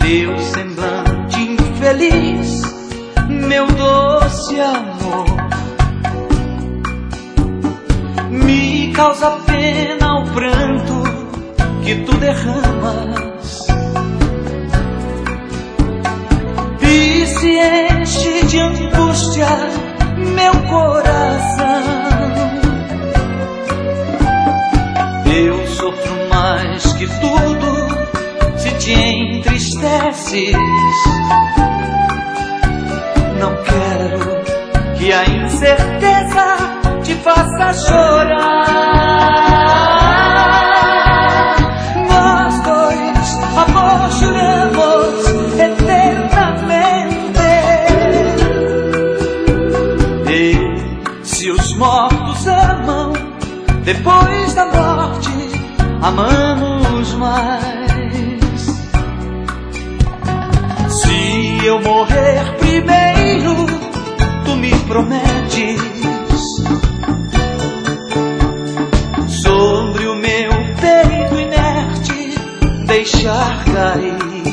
Teu semblante infeliz, meu doce amor, me causa pena o pranto que tu derramas e se enche de angústia meu coração. Eu sofro mais que tudo se te entristeces. Não quero que a incerteza te faça chorar. Nós dois, amor, juramos eternamente. E se os mortos amam, depois da morte amamos mais. Se eu morrer primeiro, tu me prometes sobre o meu peito inerte deixar cair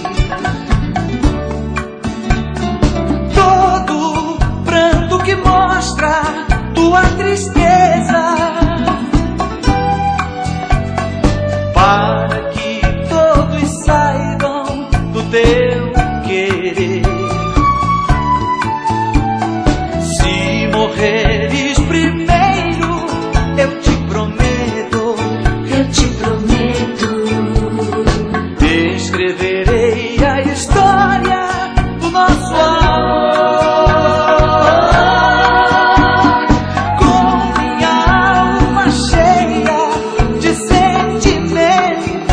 todo pranto que mostra tua tristeza, para que todos saibam do teu querer. Se morreres primeiro, eu te prometo, escreverei a história do nosso amor com minha alma cheia de sentimento.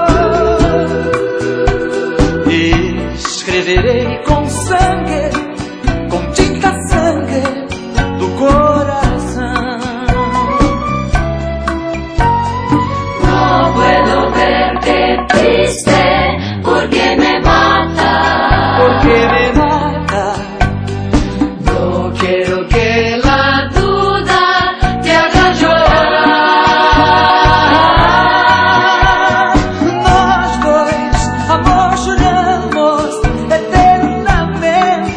Escreverei com sangue, com tinta sangue do coração. No puedo verte triste porque me mata. Porque me mata. No quiero que la duda te haga llorar. Nós dois, amor, juramos eternamente.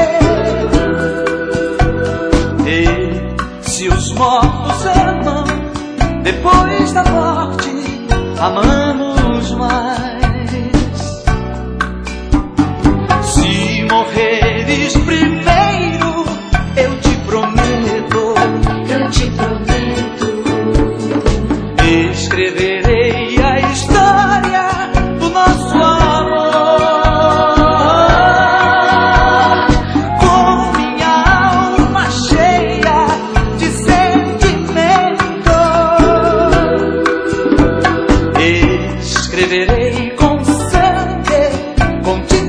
E se os mortos amam, depois da morte amamos mais. Se morreres primeiro, eu te prometo, escreverei a história do nosso amor com minha alma cheia de sentimento. Escreverei com sangue, com tinta